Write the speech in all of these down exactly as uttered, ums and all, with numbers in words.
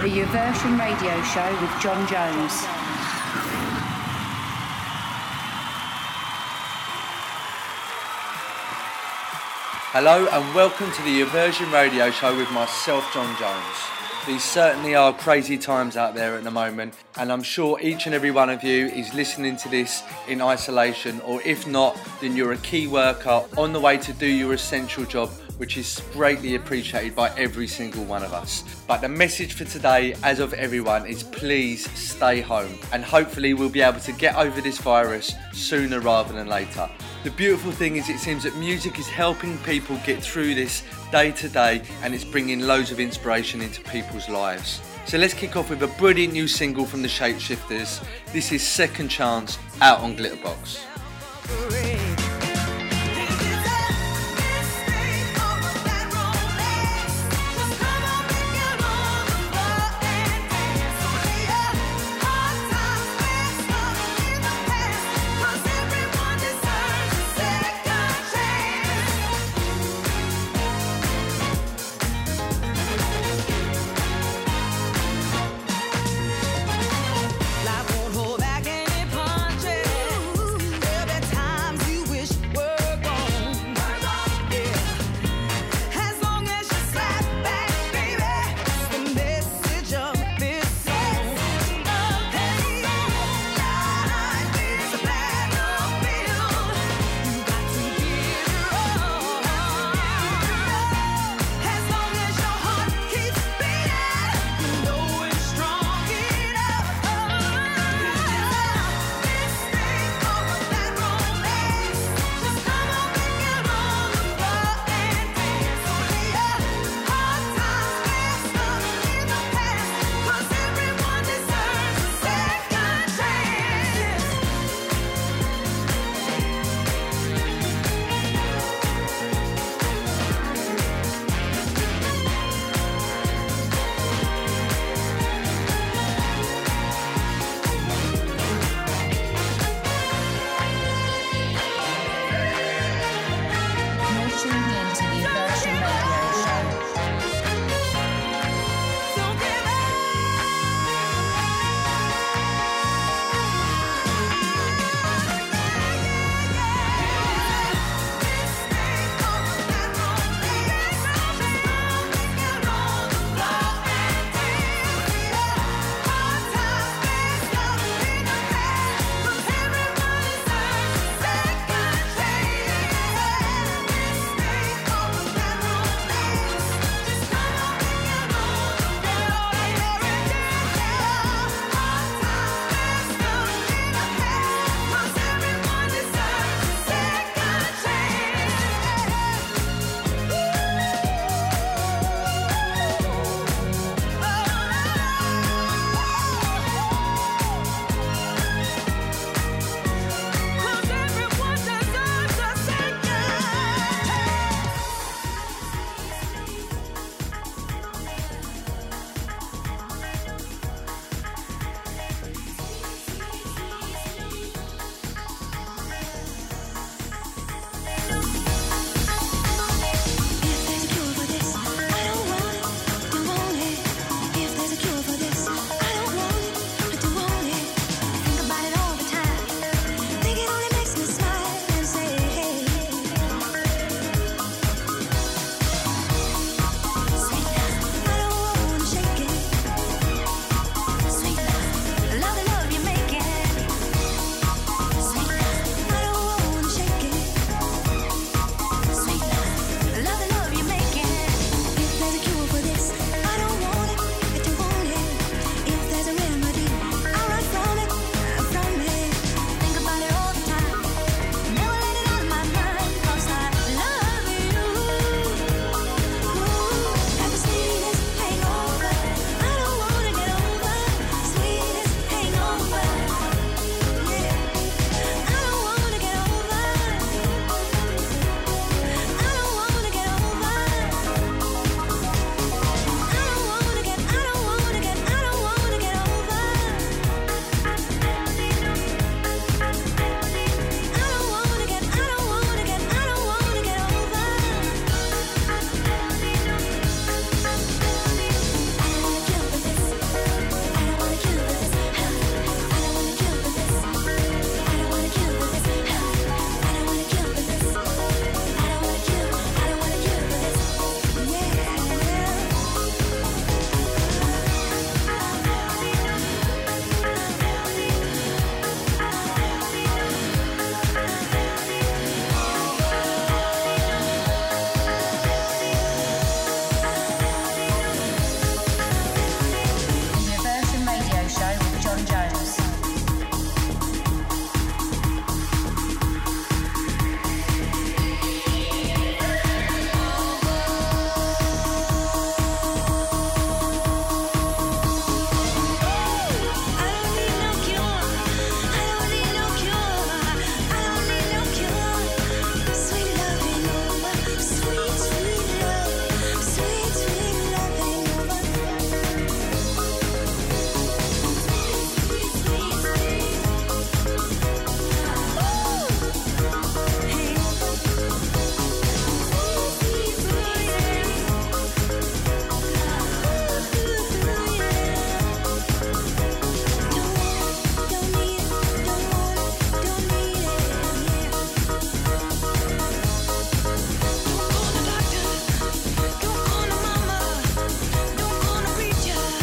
The Uversion Radio Show with John Jones. Hello and welcome to the Uversion Radio Show with myself, John Jones. These certainly are crazy times out there at the moment, and I'm sure each and every one of you is listening to this in isolation, or if not, then you're a key worker on the way to do your essential job, which is greatly appreciated by every single one of us. But the message for today, as of everyone, is please stay home, and hopefully we'll be able to get over this virus sooner rather than later. The beautiful thing is it seems that music is helping people get through this day to day, and it's bringing loads of inspiration into people's lives. So let's kick off with a brilliant new single from the Shapeshifters. This is Second Chance, out on Glitterbox. Life won't hold back any punches. There'll be times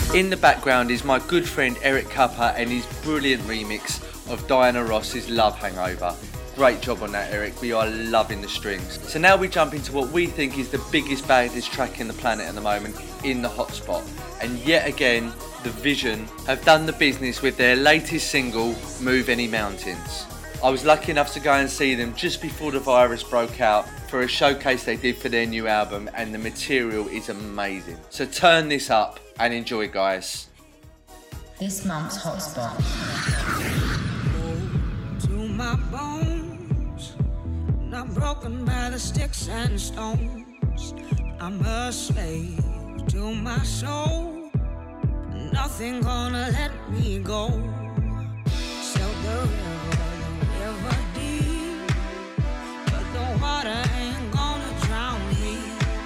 In the background is my good friend Eric Cupper and his brilliant remix of Diana Ross's Love Hangover. Great job on that, Eric. We are loving the strings. So now we jump into what we think is the biggest, baddest track in the planet at the moment, In the Hotspot. And yet again, The Vision have done the business with their latest single, Move Any Mountains. I was lucky enough to go and see them just before the virus broke out for a showcase they did for their new album, and the material is amazing. So turn this up and enjoy, guys. This month's Hotspot. To my bones, not broken by the sticks and stones. I'm a slave to my soul. Nothing gonna let me go. Sail the river, the river deep, but the water ain't gonna drown me.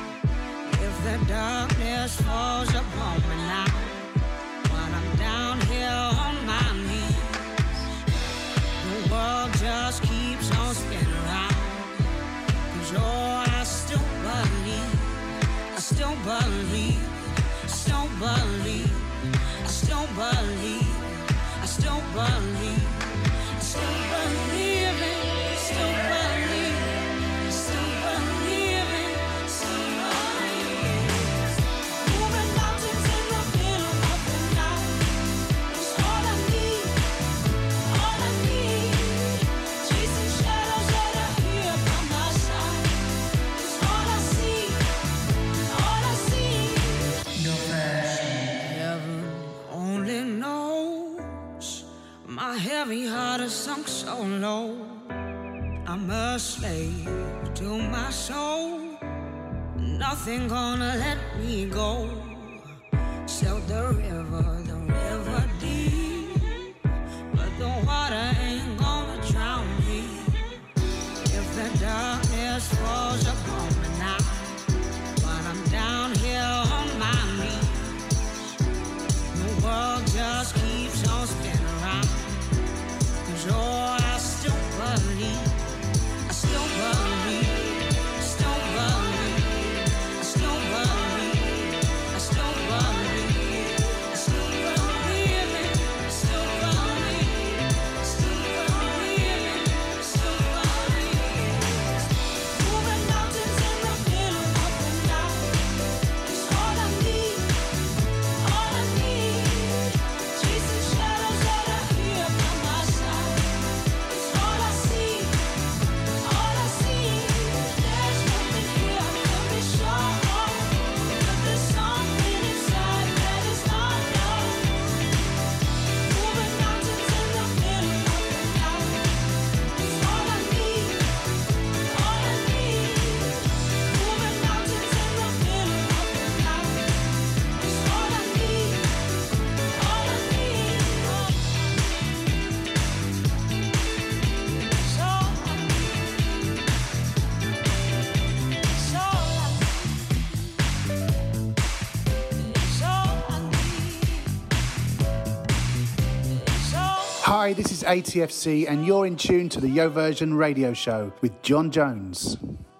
If the darkness falls upon me now, when I'm down here on my knees, the world just keeps on spinning around. Cause oh, I still believe, I still believe, I still believe, I still believe, I still believe, I still believe it, still believe, still believe it, still believe it. Moving mountains in the middle of the night, it's all I need, all I need. Chasing shadows that are here by my side, it's all I see, all I see. Your version. Heaven only knows my heavy heart is sunk so low. I'm a slave to my soul. Nothing gonna let me go. Sail the river, the river deep, but the water ain't gonna drown me. If the darkness falls upon me now, when I'm down here on my knees, the world just keeps on spinning around. Cause oh, I still believe, I still believe, still believe, I still believe, I still believe, I still believe it, still believe, still believe it, still believe. Moving mountains in the middle of the night, it's all I need, all I need. Chasing shadows that are here by my side, it's all I see, all I see. There's nothing here to be sure of, but there's something inside that is not love. Moving mountains in the middle of the night, it's all I need, all I need. Moving mountains in the middle of the night, it's all I need, all I need. So, so I Hi, this is A T F C, and you're in tune to the Yo Version radio show with John Jones.